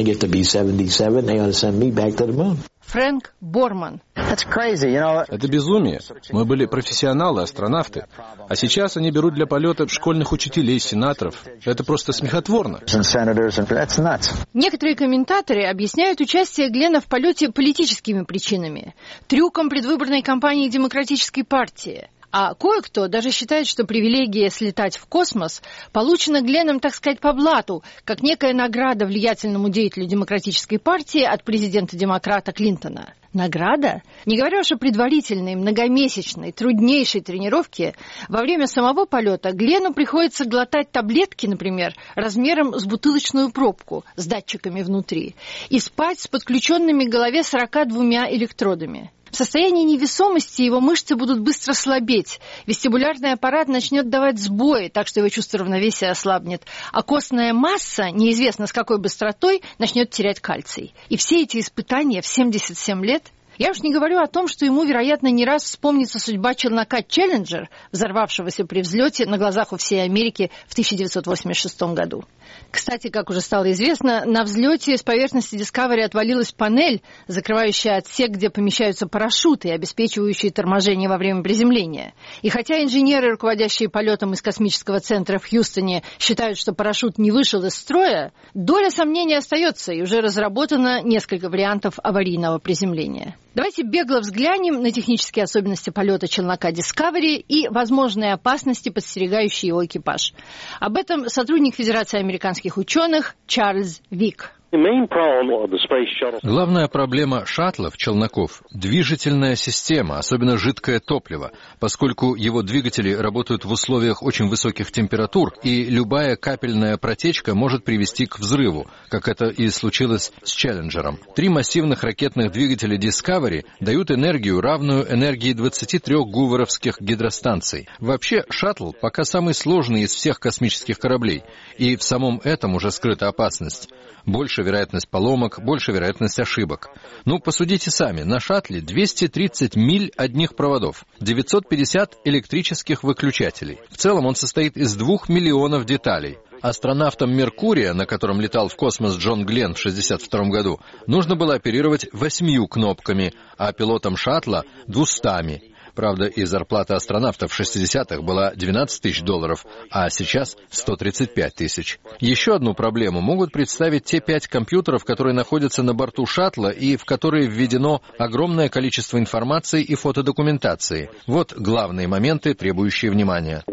Фрэнк Борман. Это безумие. Мы были профессионалы, астронавты. А сейчас они берут для полета школьных учителей, сенаторов. Это просто смехотворно. Некоторые комментаторы объясняют участие Гленна в полете политическими причинами, трюком предвыборной кампании Демократической партии. А кое-кто даже считает, что привилегия слетать в космос получена Гленном, так сказать, по блату, как некая награда влиятельному деятелю Демократической партии от президента-демократа Клинтона. Награда? Не говоря уж о предварительной, многомесячной, труднейшей тренировке, во время самого полета Гленну приходится глотать таблетки, например, размером с бутылочную пробку с датчиками внутри, и спать с подключенными к голове сорока двумя электродами. В состоянии невесомости его мышцы будут быстро слабеть, вестибулярный аппарат начнет давать сбои, так что его чувство равновесия ослабнет, а костная масса, неизвестно с какой быстротой, начнет терять кальций. И все эти испытания в семьдесят семь лет... Я уж не говорю о том, что ему, вероятно, не раз вспомнится судьба челнока «Челленджер», взорвавшегося при взлете на глазах у всей Америки в тысяча девятьсот восемьдесят шестом году. Кстати, как уже стало известно, на взлете с поверхности Discovery отвалилась панель, закрывающая отсек, где помещаются парашюты, обеспечивающие торможение во время приземления. И хотя инженеры, руководящие полетом из космического центра в Хьюстоне, считают, что парашют не вышел из строя, доля сомнений остается, и уже разработано несколько вариантов аварийного приземления. Давайте бегло взглянем на технические особенности полета челнока Discovery и возможные опасности, подстерегающие его экипаж. Об этом сотрудник Федерации американских ученых Чарльз Вик. Главная проблема шаттлов, челноков – движительная система, особенно жидкое топливо, поскольку его двигатели работают в условиях очень высоких температур, и любая капельная протечка может привести к взрыву, как это и случилось с «Челленджером». Три массивных ракетных двигателя Discovery дают энергию, равную энергии двадцати трёх гуверовских гидростанций. Вообще, шаттл пока самый сложный из всех космических кораблей, и в самом этом уже скрыта опасность. Больше вероятность поломок, больше вероятность ошибок. Ну, посудите сами, на шаттле двести тридцать миль одних проводов, девятьсот пятьдесят электрических выключателей. В целом он состоит из двух миллионов деталей. Астронавтам Меркурия, на котором летал в космос Джон Гленн в шестьдесят втором году, нужно было оперировать восьмью кнопками, а пилотам шаттла — двумястами. Правда, и зарплата астронавтов в шестидесятых была двенадцать тысяч долларов, а сейчас сто тридцать пять тысяч. Еще одну проблему могут представить те пять компьютеров, которые находятся на борту шаттла и в которые введено огромное количество информации и фотодокументации. Вот главные моменты, требующие внимания.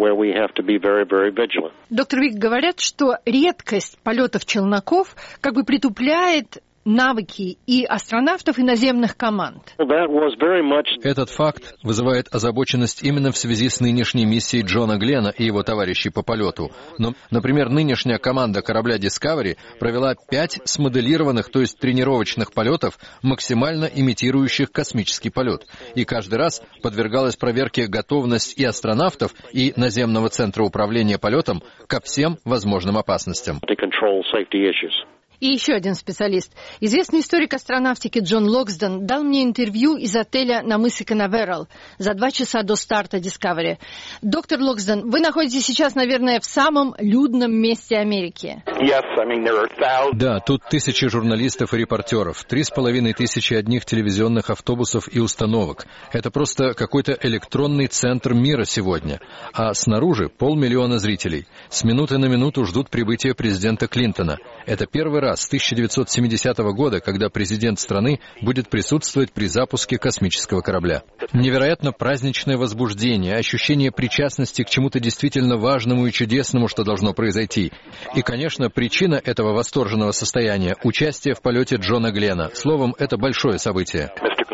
Доктор Вик, говорят, что редкость полетов челноков как бы притупляет навыки и астронавтов, и наземных команд. Этот факт вызывает озабоченность именно в связи с нынешней миссией Джона Гленна и его товарищей по полету. Но, например, нынешняя команда корабля Discovery провела пять смоделированных, то есть тренировочных полетов, максимально имитирующих космический полет. И каждый раз подвергалась проверке готовность и астронавтов, и наземного центра управления полетом ко всем возможным опасностям. И еще один специалист. Известный историк астронавтики Джон Локсден дал мне интервью из отеля на мысе Канаверал за два часа до старта Discovery. Доктор Локсден, вы находитесь сейчас, наверное, в самом людном месте Америки. Да, тут тысячи журналистов и репортеров, три с половиной тысячи одних телевизионных автобусов и установок. Это просто какой-то электронный центр мира сегодня. А снаружи полмиллиона зрителей. С минуты на минуту ждут прибытия президента Клинтона. Это первый раз с тысяча девятьсот семидесятого года, когда президент страны будет присутствовать при запуске космического корабля. Невероятно праздничное возбуждение, ощущение причастности к чему-то действительно важному и чудесному, что должно произойти. И, конечно, причина этого восторженного состояния – участие в полете Джона Гленна. Словом, это большое событие.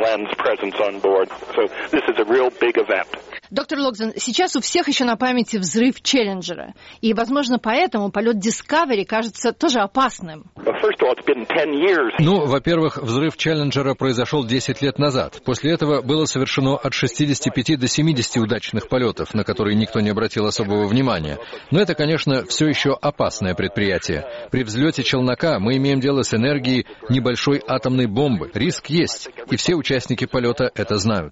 Доктор Локсден, сейчас у всех еще на памяти взрыв Челленджера. И, возможно, поэтому полет Discovery кажется тоже опасным. Ну, во-первых, взрыв Челленджера произошел десять лет назад. После этого было совершено от шестидесяти пяти до семидесяти удачных полетов, на которые никто не обратил особого внимания. Но это, конечно, все еще опасное предприятие. При взлете челнока мы имеем дело с энергией небольшой атомной бомбы. Риск есть, и все участники полета это знают.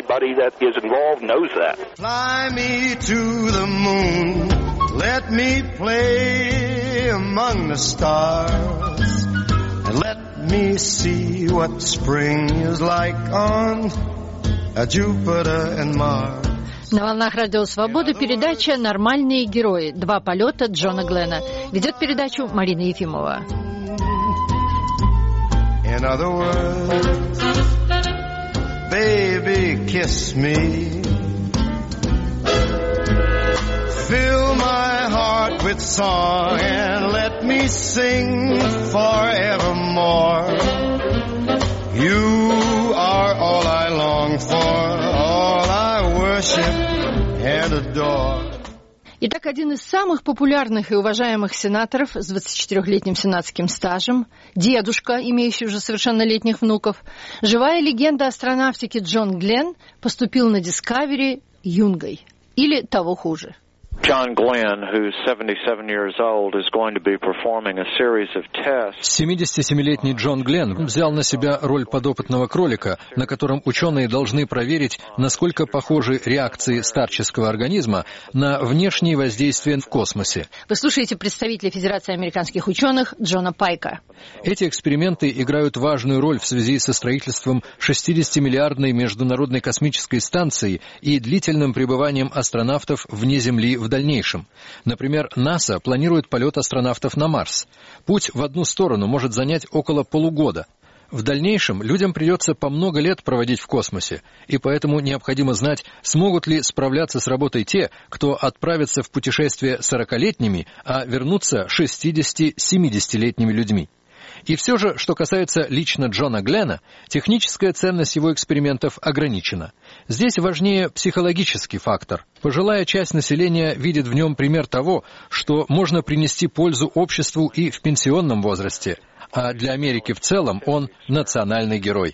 Fly me to the moon, let me play among the stars, and let me see what spring is like on Jupiter and Mars. На волнах Радио Свобода передача «Нормальные герои. Два полета Джона Гленна». Ведет передачу Марина Ефимова. In other words, baby, kiss me. Fill my heart with song and let me sing forevermore. You are all I long for, all I worship and adore. Итак, один из самых популярных и уважаемых сенаторов с двадцатичетырёхлетним сенатским стажем, дедушка, имеющий уже совершеннолетних внуков, живая легенда астронавтики Джон Гленн поступил на Discovery юнгой. Или того хуже. John Glenn, who's seventy-seven years old, is going to be performing a series of tests. семидесятисемилетний Джон Гленн взял на себя роль подопытного кролика, на котором ученые должны проверить, насколько похожи реакции старческого организма на внешние воздействия в космосе. Вы слушаете представителя Федерации американских ученых Джона Пайка. Эти эксперименты играют важную роль в связи со строительством шестидесятимиллиардной международной космической станции и длительным пребыванием астронавтов вне Земли в дальнейшем. Например, НАСА планирует полет астронавтов на Марс. Путь в одну сторону может занять около полугода. В дальнейшем людям придется по много лет проводить в космосе, и поэтому необходимо знать, смогут ли справляться с работой те, кто отправится в путешествие сорокалетними, а вернутся шестидесяти-семидесятилетними людьми. И все же, что касается лично Джона Гленна, техническая ценность его экспериментов ограничена. Здесь важнее психологический фактор. Пожилая часть населения видит в нем пример того, что можно принести пользу обществу и в пенсионном возрасте. А для Америки в целом он национальный герой.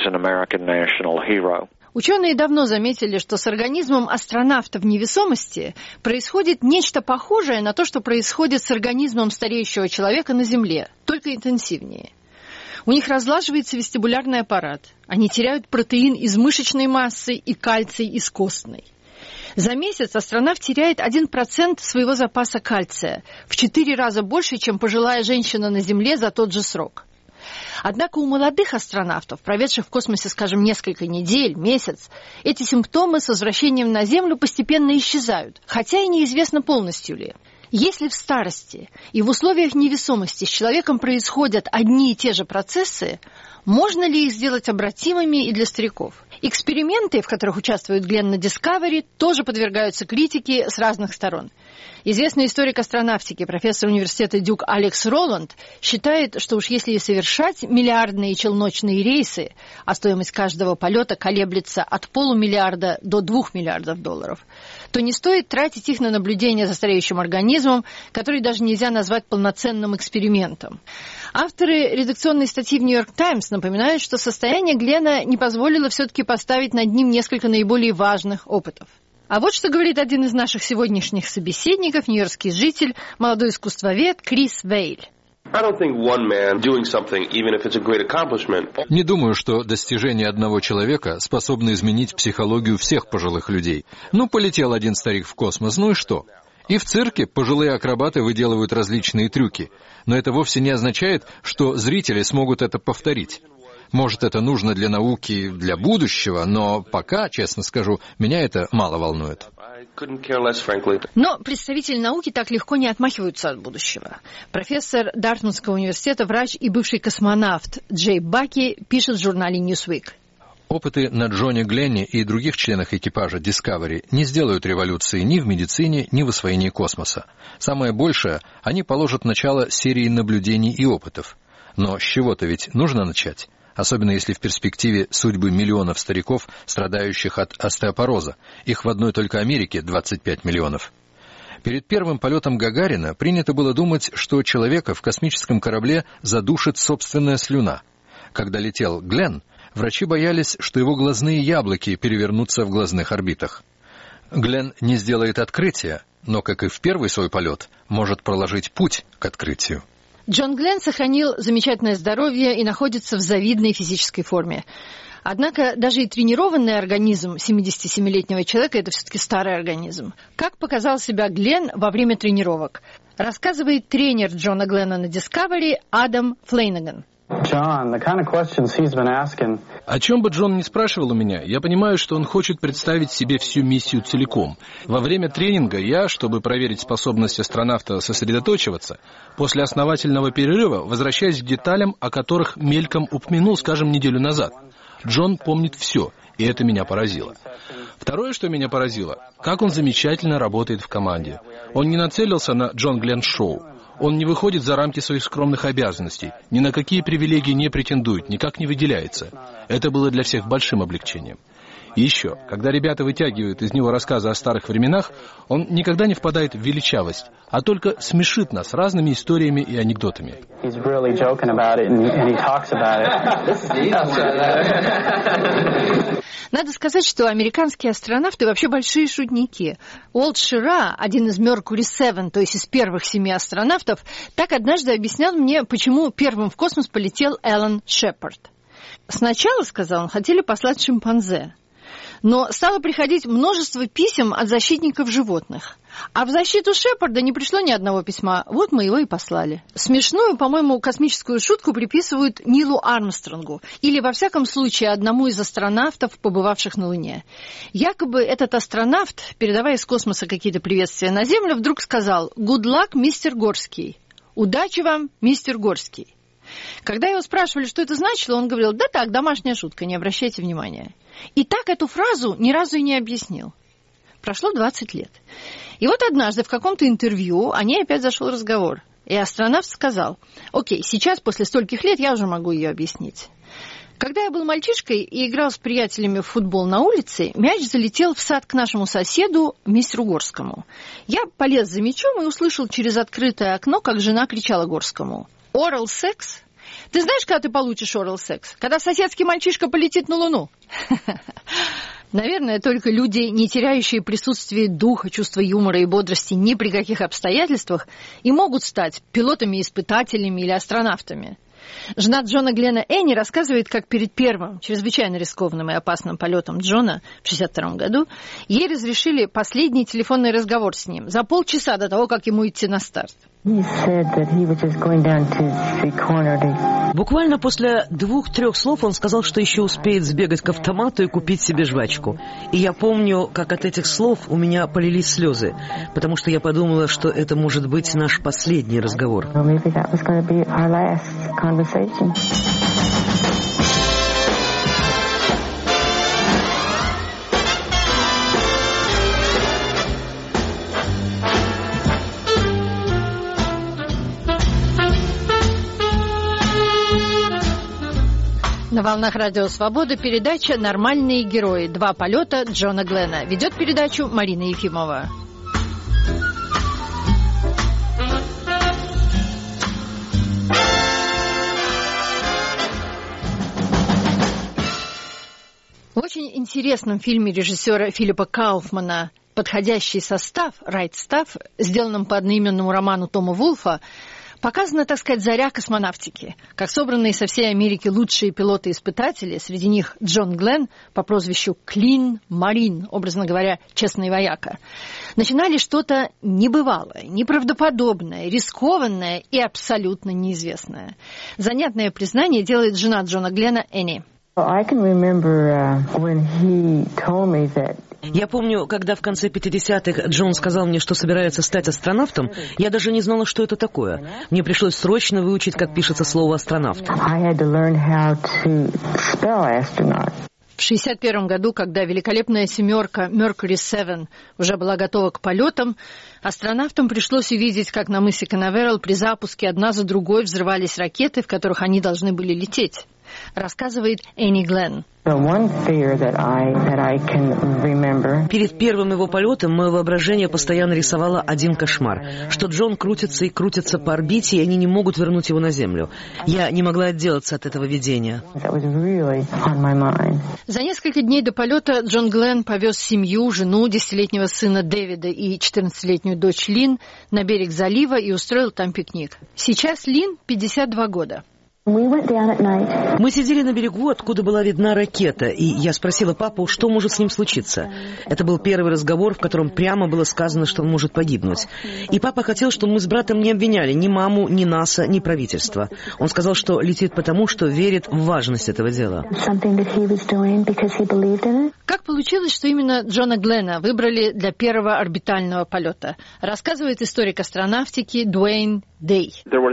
Ученые давно заметили, что с организмом астронавта в невесомости происходит нечто похожее на то, что происходит с организмом стареющего человека на Земле, только интенсивнее. У них разлаживается вестибулярный аппарат, они теряют протеин из мышечной массы и кальций из костной. За месяц астронавт теряет один процент своего запаса кальция, в четыре раза больше, чем пожилая женщина на Земле за тот же срок. Однако у молодых астронавтов, проведших в космосе, скажем, несколько недель, месяц, эти симптомы с возвращением на Землю постепенно исчезают, хотя и неизвестно полностью ли. Если в старости и в условиях невесомости с человеком происходят одни и те же процессы, можно ли их сделать обратимыми и для стариков? Эксперименты, в которых участвует Гленн на Discovery, тоже подвергаются критике с разных сторон. Известный историк астронавтики, профессор университета Дюк Алекс Роланд, считает, что уж если и совершать миллиардные челночные рейсы, а стоимость каждого полета колеблется от полумиллиарда до двух миллиардов долларов, то не стоит тратить их на наблюдение за стареющим организмом, который даже нельзя назвать полноценным экспериментом. Авторы редакционной статьи в «Нью-Йорк Таймс» напоминают, что состояние Глена не позволило все-таки поставить над ним несколько наиболее важных опытов. А вот что говорит один из наших сегодняшних собеседников, нью-йоркский житель, молодой искусствовед Крис Вейль. Не думаю, что достижение одного человека способно изменить психологию всех пожилых людей. Ну, полетел один старик в космос, ну и что? И в цирке пожилые акробаты выделывают различные трюки, но это вовсе не означает, что зрители смогут это повторить. Может, это нужно для науки, для будущего, но пока, честно скажу, меня это мало волнует. Но представители науки так легко не отмахиваются от будущего. Профессор Дартмутского университета, врач и бывший космонавт Джей Баки пишет в журнале Newsweek. Опыты на Джоне Гленне и других членах экипажа Discovery не сделают революции ни в медицине, ни в освоении космоса. Самое большее, они положат начало серии наблюдений и опытов. Но с чего-то ведь нужно начать. Особенно если в перспективе судьбы миллионов стариков, страдающих от остеопороза. Их в одной только Америке двадцать пять миллионов. Перед первым полетом Гагарина принято было думать, что человека в космическом корабле задушит собственная слюна. Когда летел Гленн, врачи боялись, что его глазные яблоки перевернутся в глазных орбитах. Гленн не сделает открытия, но, как и в первый свой полет, может проложить путь к открытию. Джон Гленн сохранил замечательное здоровье и находится в завидной физической форме. Однако даже и тренированный организм семидесятисемилетнего человека – это все-таки старый организм. Как показал себя Гленн во время тренировок? Рассказывает тренер Джона Гленна на Discovery Адам Флейнаган. John, the kind of questions he's been asking. О чем бы Джон ни спрашивал у меня, я понимаю, что он хочет представить себе всю миссию целиком. Во время тренинга я, чтобы проверить способность астронавта сосредоточиваться, после основательного перерыва возвращаюсь к деталям, о которых мельком упомянул, скажем, неделю назад. Джон помнит все, и это меня поразило. Второе, что меня поразило, как он замечательно работает в команде. Он не нацелился на Джон Гленн Шоу. Он не выходит за рамки своих скромных обязанностей, ни на какие привилегии не претендует, никак не выделяется. Это было для всех большим облегчением. И еще, когда ребята вытягивают из него рассказы о старых временах, он никогда не впадает в величавость, а только смешит нас разными историями и анекдотами. Надо сказать, что американские астронавты вообще большие шутники. Уолт Шира, один из Mercury семь, то есть из первых семи астронавтов, так однажды объяснял мне, почему первым в космос полетел Эллен Шепард. Сначала, сказал он, хотели послать шимпанзе. Но стало приходить множество писем от защитников животных. А в защиту Шепарда не пришло ни одного письма. Вот мы его и послали. Смешную, по-моему, космическую шутку приписывают Нилу Армстронгу. Или, во всяком случае, одному из астронавтов, побывавших на Луне. Якобы этот астронавт, передавая из космоса какие-то приветствия на Землю, вдруг сказал «Good luck, мистер Горский». «Удачи вам, мистер Горский». Когда его спрашивали, что это значило, он говорил, да так, домашняя шутка, не обращайте внимания. И так эту фразу ни разу и не объяснил. Прошло двадцать лет. И вот однажды в каком-то интервью о ней опять зашел разговор. И астронавт сказал, окей, сейчас после стольких лет я уже могу ее объяснить. Когда я был мальчишкой и играл с приятелями в футбол на улице, мяч залетел в сад к нашему соседу, мистеру Горскому. Я полез за мячом и услышал через открытое окно, как жена кричала Горскому. Oral секс? Ты знаешь, когда ты получишь oral секс? Когда соседский мальчишка полетит на Луну. Наверное, только люди, не теряющие присутствие духа, чувства юмора и бодрости ни при каких обстоятельствах, и могут стать пилотами-испытателями или астронавтами. Жена Джона Гленна Энни рассказывает, как перед первым, чрезвычайно рискованным и опасным полетом Джона в шестьдесят втором году ей разрешили последний телефонный разговор с ним за полчаса до того, как ему идти на старт. Буквально после двух-трех слов он сказал, что еще успеет сбегать к автомату и купить себе жвачку. И я помню, как от этих слов у меня полились слезы, потому что я подумала, что это может быть наш последний разговор. На волнах Радио Свобода передача «Нормальные герои. Два полета Джона Глена». Ведет передачу Марина Ефимова. В очень интересном фильме режиссера Филиппа Кауфмана «Подходящий состав», «Right Stuff», сделанном по одноименному роману Тома Вулфа, показана, так сказать, заря космонавтики, как собранные со всей Америки лучшие пилоты-испытатели, среди них Джон Гленн по прозвищу Клин Марин, образно говоря, честный вояка, начинали что-то небывалое, неправдоподобное, рискованное и абсолютно неизвестное. Занятное признание делает жена Джона Гленна Энни. Я помню, когда в конце пятидесятых Джон сказал мне, что собирается стать астронавтом, я даже не знала, что это такое. Мне пришлось срочно выучить, как пишется слово «астронавт». В шестьдесят первом году, когда великолепная семерка Mercury семь уже была готова к полетам, астронавтам пришлось увидеть, как на мысе Канаверал при запуске одна за другой взрывались ракеты, в которых они должны были лететь. Рассказывает Энни Гленн. Перед первым его полетом мое воображение постоянно рисовало один кошмар, что Джон крутится и крутится по орбите, и они не могут вернуть его на Землю. Я не могла отделаться от этого видения. За несколько дней до полета Джон Гленн повез семью, жену, десятилетнего сына Дэвида и четырнадцатилетнюю дочь Лин на берег залива и устроил там пикник. Сейчас Лин пятьдесят два года. Мы сидели на берегу, откуда была видна ракета, и я спросила папу, что может с ним случиться. Это был первый разговор, в котором прямо было сказано, что он может погибнуть. И папа хотел, чтобы мы с братом не обвиняли ни маму, ни НАСА, ни правительство. Он сказал, что летит потому, что верит в важность этого дела. Как получилось, что именно Джона Гленна выбрали для первого орбитального полета? Рассказывает историк астронавтики Дуэйн Дэй.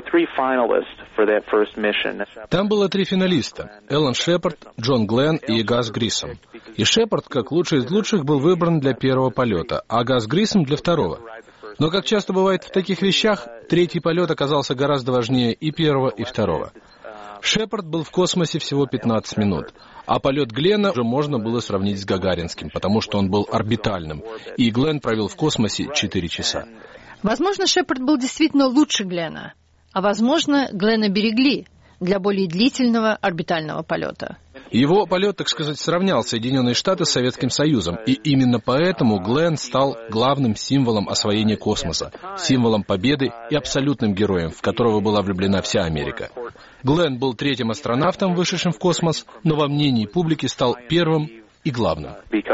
Там было три финалиста – Эллен Шепард, Джон Гленн и Газ Грисом. И Шепард, как лучший из лучших, был выбран для первого полета, а Газ Грисом для второго. Но, как часто бывает в таких вещах, третий полет оказался гораздо важнее и первого, и второго. Шепард был в космосе всего пятнадцать минут, а полет Гленна уже можно было сравнить с гагаринским, потому что он был орбитальным, и Гленн провел в космосе четыре часа. Возможно, Шепард был действительно лучше Гленна, а возможно, Гленна берегли для более длительного орбитального полета. Его полет, так сказать, сравнял Соединенные Штаты с Советским Союзом, и именно поэтому Гленн стал главным символом освоения космоса, символом победы и абсолютным героем, в которого была влюблена вся Америка. Гленн был третьим астронавтом, вышедшим в космос, но во мнении публики стал первым и главным.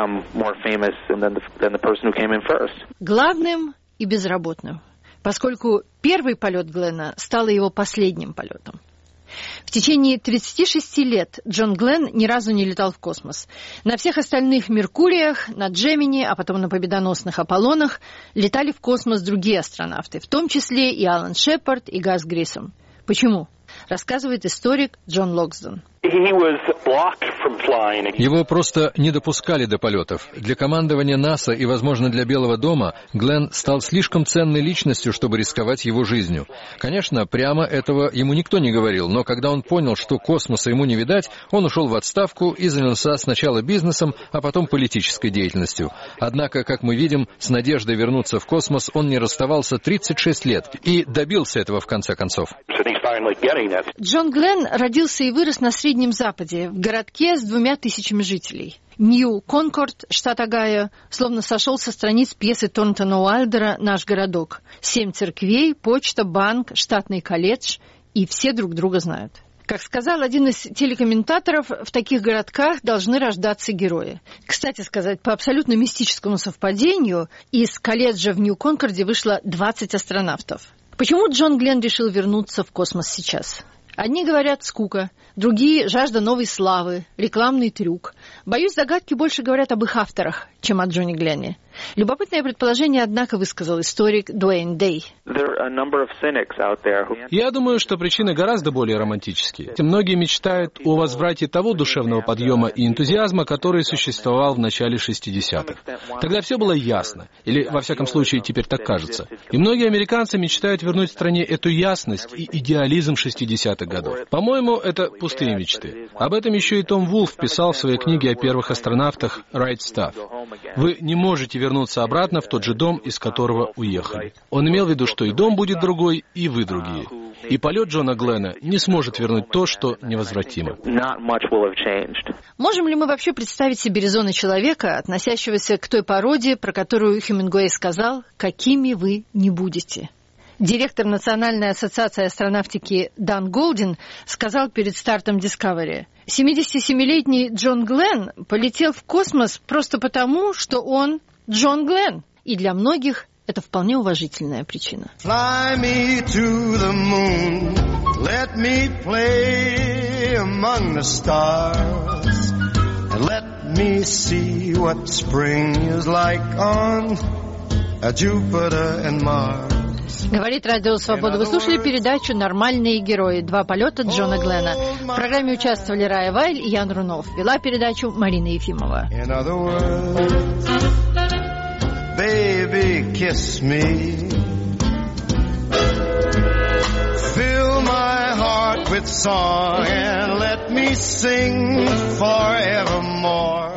Главным и безработным, поскольку первый полет Гленна стал его последним полетом. В течение тридцати шести лет Джон Гленн ни разу не летал в космос. На всех остальных Меркуриях, на Джемини, а потом на победоносных Аполлонах летали в космос другие астронавты, в том числе и Алан Шепард, и Газ Грисом. Почему? Рассказывает историк Джон Локсдон. Его просто не допускали до полетов. Для командования НАСА и, возможно, для Белого дома Гленн стал слишком ценной личностью, чтобы рисковать его жизнью. Конечно, прямо этого ему никто не говорил, но когда он понял, что космоса ему не видать, он ушел в отставку и занялся сначала бизнесом, а потом политической деятельностью. Однако, как мы видим, с надеждой вернуться в космос он не расставался тридцать шесть лет и добился этого в конце концов. Джон Гленн родился и вырос на Среднем Западе, в городке с двумя тысячами жителей. Нью-Конкорд, штат Огайо, словно сошел со страниц пьесы Торнтона Уайлдера «Наш городок». Семь церквей, почта, банк, штатный колледж, и все друг друга знают. Как сказал один из телекомментаторов, в таких городках должны рождаться герои. Кстати сказать, по абсолютно мистическому совпадению, из колледжа в Нью-Конкорде вышло двадцать астронавтов. Почему Джон Гленн решил вернуться в космос сейчас? Одни говорят скука, другие – жажда новой славы, рекламный трюк. Боюсь, догадки больше говорят об их авторах, чем о Джонни Гленне. Любопытное предположение, однако, высказал историк Дуэйн Дэй. Я думаю, что причины гораздо более романтические. Многие мечтают о возврате того душевного подъема и энтузиазма, который существовал в начале шестидесятых. Тогда все было ясно, или, во всяком случае, теперь так кажется. И многие американцы мечтают вернуть стране эту ясность и идеализм шестидесятых годов. По-моему, это пустые мечты. Об этом еще и Том Вулф писал в своей книге о первых астронавтах «Right Stuff». Вы не можете вернуться обратно в тот же дом, из которого уехали. Он имел в виду, что и дом будет другой, и вы другие. И полет Джона Гленна не сможет вернуть то, что невозвратимо. Можем ли мы вообще представить себе резоны человека, относящегося к той породе, про которую Хемингуэй сказал, «какими вы не будете»? Директор Национальной ассоциации астронавтики Дан Голдин сказал перед стартом Discovery: семидесятисемилетний Джон Гленн полетел в космос просто потому, что он Джон Гленн. И для многих это вполне уважительная причина. Fly me to the moon, let me play among the stars, and let me see what spring is like on Jupiter and Mars. Говорит Радио Свобода. Вы слушали передачу «Нормальные герои. Два полета Джона Гленна». В программе участвовали Рая Вайль и Ян Рунов. Вела передачу Марина Ефимова. Baby, kiss me. Fill my heart with song and let me sing forevermore.